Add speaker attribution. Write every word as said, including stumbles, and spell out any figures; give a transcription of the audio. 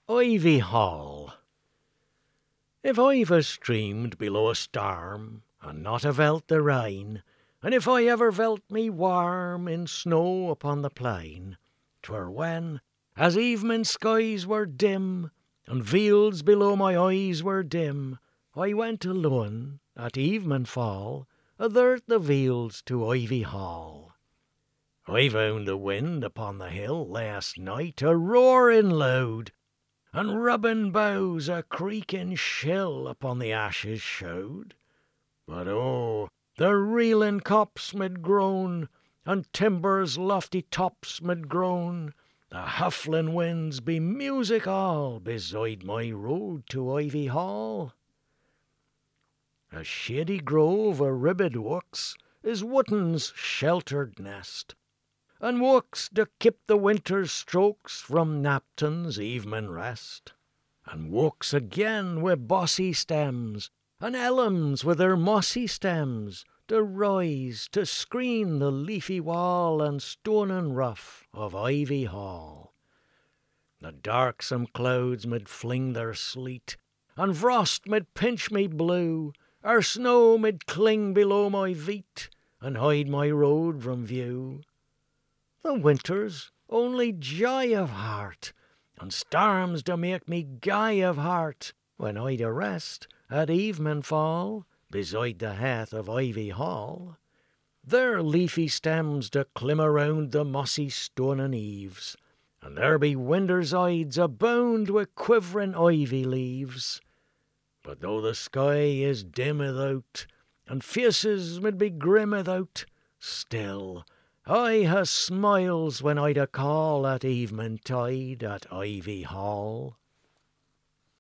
Speaker 1: Ivy Hall. If I've a streamed below a storm, and not a velt the rain, and if I ever velt me warm in snow upon the plain, 'twere when, as evening skies were dim, and fields below my eyes were dim, I went alone at evening fall, athert the fields to Ivy Hall. I found the wind upon the hill last night a roaring loud, and rubbing boughs a creaking shrill upon the ashes showed. But oh, the reeling copse mid groan, and timber's lofty tops mid groan, the huffling winds be music all beside my road to Ivy Hall. A shady grove o' ribbed wooks is Wootton's sheltered nest, and wooks to keep the winter's strokes from Napton's evening rest, and wooks again wi' bossy stems, and elms with their mossy stems, to rise to screen the leafy wall and stonen roof of Ivy Hall. The darksome clouds mid fling their sleet, and frost mid pinch me blue, or snow mid cling below my feet, and hide my road from view. The winter's only joy of heart, and storms do make me gay of heart, when I'd a rest at evening fall beside the heath of Ivy Hall. Their leafy stems do climb around the mossy stonen eaves, and there be winter's ides abound wi' quivering ivy leaves. But though the sky is dim athout, and faces mid be grim athout, still I ha smiles when I'd a call at evening tide at Ivy Hall.